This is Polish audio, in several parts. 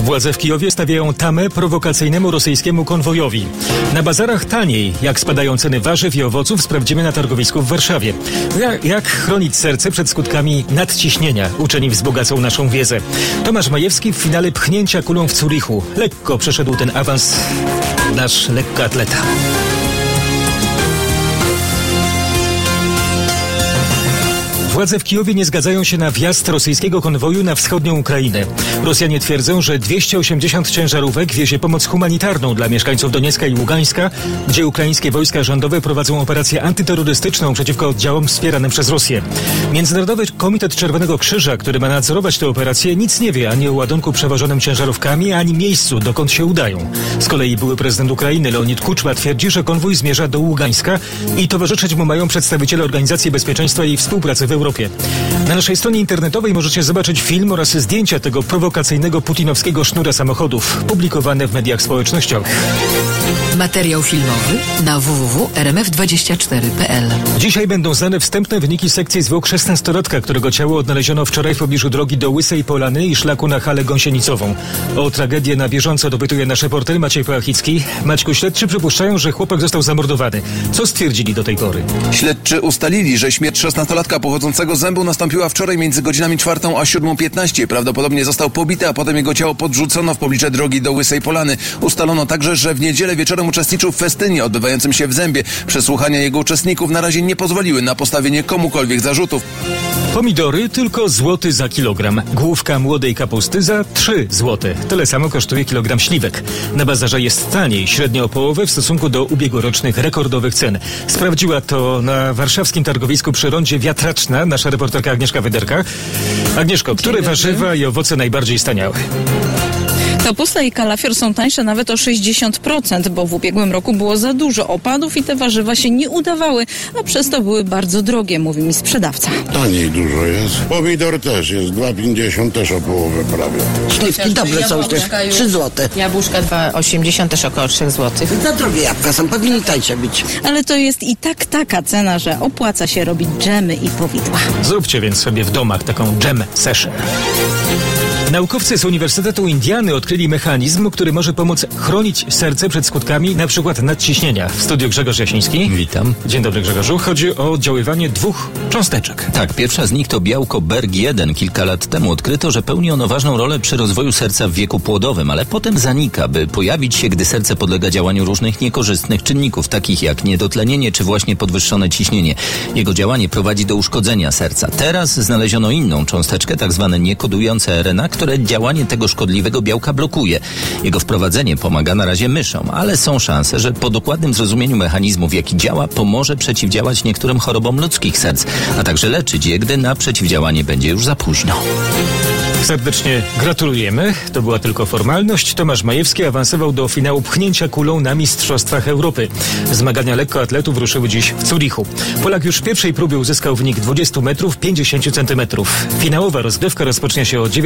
Władze w Kijowie stawiają tamę prowokacyjnemu rosyjskiemu konwojowi. Na bazarach taniej. Jak spadają ceny warzyw i owoców, sprawdzimy na targowisku w Warszawie. Jak chronić serce przed skutkami nadciśnienia? Uczeni wzbogacą naszą wiedzę. Tomasz Majewski w finale pchnięcia kulą w Zurichu. Lekko przeszedł ten awans nasz lekkoatleta. Władze w Kijowie nie zgadzają się na wjazd rosyjskiego konwoju na wschodnią Ukrainę. Rosjanie twierdzą, że 280 ciężarówek wiezie pomoc humanitarną dla mieszkańców Doniecka i Ługańska, gdzie ukraińskie wojska rządowe prowadzą operację antyterrorystyczną przeciwko oddziałom wspieranym przez Rosję. Międzynarodowy Komitet Czerwonego Krzyża, który ma nadzorować tę operację, nic nie wie ani o ładunku przewożonym ciężarówkami, ani miejscu, dokąd się udają. Z kolei były prezydent Ukrainy Leonid Kuczma twierdzi, że konwój zmierza do Ługańska i towarzyszyć mu mają przedstawiciele Organizacji Bezpieczeństwa i Współpracy w Europie. Na naszej stronie internetowej możecie zobaczyć film oraz zdjęcia tego prowokacyjnego putinowskiego sznura samochodów publikowane w mediach społecznościowych. Materiał filmowy na www.rmf24.pl. Dzisiaj będą znane wstępne wyniki sekcji zwłok 16-latka, którego ciało odnaleziono wczoraj w pobliżu drogi do Łysej Polany i szlaku na Halę Gąsienicową. O tragedię na bieżąco dopytuje nasz reporter Maciej Pałachicki. Maćku, śledczy przypuszczają, że chłopak został zamordowany. Co stwierdzili do tej pory? Śledczy ustalili, że śmierć 16-latka pochodzącego z Zębu nastąpiła wczoraj między godzinami 4 a 7:15. Prawdopodobnie został pobity, a potem jego ciało podrzucono w pobliże drogi do Łysej Polany. Ustalono także, że w niedzielę wieczorem uczestniczył w festynie odbywającym się w Zębie. Przesłuchania jego uczestników na razie nie pozwoliły na postawienie komukolwiek zarzutów. Pomidory tylko złoty za kilogram. Główka młodej kapusty za 3 złote. Tyle samo kosztuje kilogram śliwek. Na bazarze jest taniej, średnio o połowę w stosunku do ubiegłorocznych rekordowych cen. Sprawdziła to na warszawskim targowisku przy rondzie Wiatraczna nasza reporterka Agnieszka Wyderka. Agnieszko, które warzywa i owoce najbardziej staniały? Kapusta i kalafior są tańsze nawet o 60%, bo w ubiegłym roku było za dużo opadów i te warzywa się nie udawały, a przez to były bardzo drogie, mówi mi sprzedawca. Taniej dużo jest. Pomidor też jest 2,50, też o połowę prawie. Śliwki dobre są też 3 złote. Jabłuszka 2,80, też około 3 zł. Za drogie jabłka są, powinny tańsze być. Ale to jest i tak taka cena, że opłaca się robić dżemy i powidła. Zróbcie więc sobie w domach taką dżem session. Naukowcy z Uniwersytetu Indiany odkryli mechanizm, który może pomóc chronić serce przed skutkami np. nadciśnienia. W studiu Grzegorz Jasiński. Witam. Dzień dobry, Grzegorzu. Chodzi o oddziaływanie 2 cząsteczek. Tak, pierwsza z nich to białko BERG1. Kilka lat temu odkryto, że pełni ono ważną rolę przy rozwoju serca w wieku płodowym, ale potem zanika, by pojawić się, gdy serce podlega działaniu różnych niekorzystnych czynników, takich jak niedotlenienie czy właśnie podwyższone ciśnienie. Jego działanie prowadzi do uszkodzenia serca. Teraz znaleziono inną cząsteczkę, tak zwane niekodujące RNA, które działanie tego szkodliwego białka blokuje. Jego wprowadzenie pomaga na razie myszom, ale są szanse, że po dokładnym zrozumieniu mechanizmu, w jaki działa, pomoże przeciwdziałać niektórym chorobom ludzkich serc, a także leczyć je, gdy na przeciwdziałanie będzie już za późno. Serdecznie gratulujemy. To była tylko formalność. Tomasz Majewski awansował do finału pchnięcia kulą na Mistrzostwach Europy. Zmagania lekkoatletów ruszyły dziś w Zurichu. Polak już w pierwszej próbie uzyskał wynik 20 metrów 50 centymetrów. Finałowa rozgrywka rozpocznie się o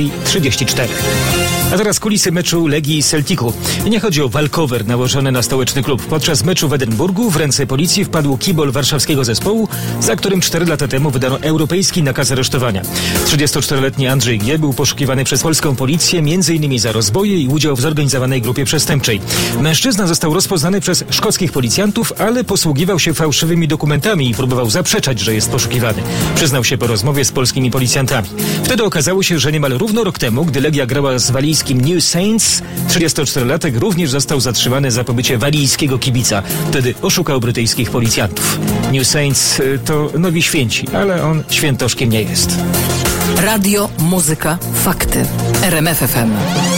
19:34. A teraz kulisy meczu Legii i Celticu. I nie chodzi o walkover nałożony na stołeczny klub. Podczas meczu w Edynburgu w ręce policji wpadł kibol warszawskiego zespołu, za którym 4 lata temu wydano europejski nakaz aresztowania. 34-letni Andrzej G. był poszukiwany przez polską policję m.in. za rozboje i udział w zorganizowanej grupie przestępczej. Mężczyzna został rozpoznany przez szkockich policjantów, ale posługiwał się fałszywymi dokumentami i próbował zaprzeczać, że jest poszukiwany. Przyznał się po rozmowie z polskimi policjantami. Wtedy okazało się, że niemal równo rok temu, gdy Legia grała z walijskim New Saints, 34-latek również został zatrzymany za pobycie walijskiego kibica. Wtedy oszukał brytyjskich policjantów. New Saints to nowi święci, ale on świętoszkiem nie jest. Radio, muzyka, fakty. RMF FM.